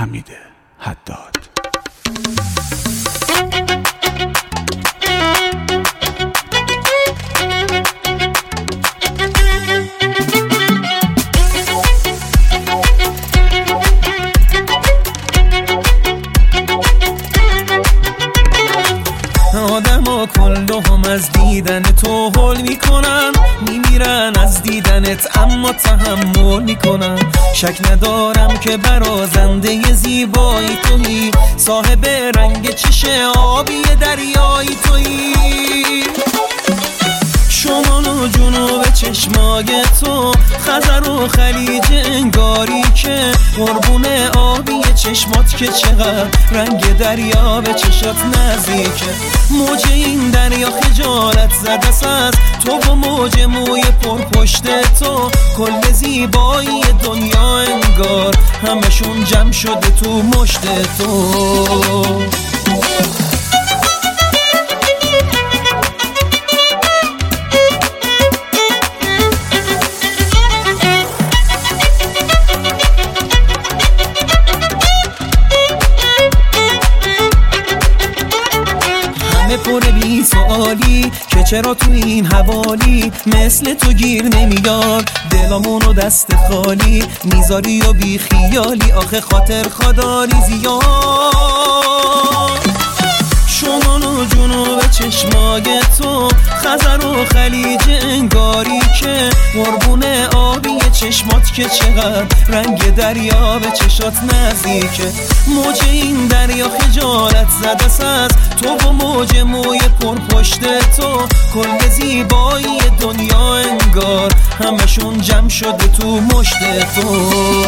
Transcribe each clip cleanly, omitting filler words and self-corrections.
حمید حداد. آدما کلهم از دیدن تو هول میکنن، میمیرن از دیدنت اما تحمل میکنن. شک ندارم که برازنده زیبایی تویی، صاحب رنگ چش آبی دریایی تویی. شمال و جنوب چشمای تو، خزر و خلیج انگاری که قربون آبی چشمات که چقدر رنگ دریا به چشات نزدیکه. موج این دریا خجالت زده از تو و موج موی پرپشت تو، کل زیبایی دنیا انگار همشون جمع شده تو مشت تو. پر بی سوالی که چرا تو این حوالی، مثل تو گیر نمیاد دلامونو دست خالی میذاری و بی خیالی، آخه خاطر خداری زیاد. شمال و جنوب چشمای تو، خزر و خلیج انگاری که قربون آبی چشمات که چقدر رنگ دریا به چشات نزدیکه. موج این دریا خجالت زده از تو و موج موی پرپشت تو، کل زیبایی دنیا انگار همشون جمع شده تو مشت تو.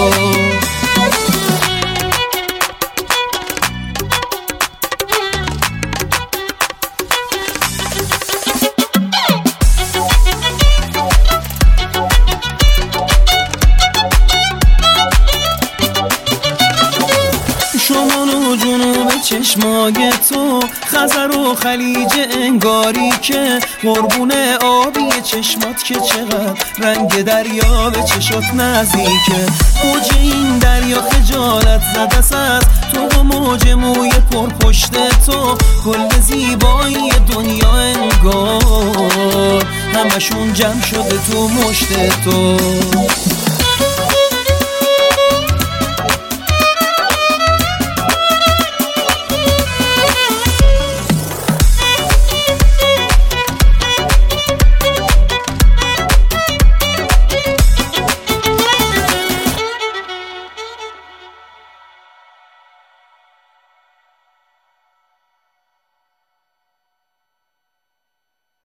شمال و جنوب چشمای تو، خزر و خلیج انگاری که قربون آبی چشمات که چقدر رنگ دریا به چشات نزدیکه. موج این دریا خجالت زده از تو و موج موی پرپشت تو، کل زیبایی دنیا انگار همشون جمع شده تو مشت تو.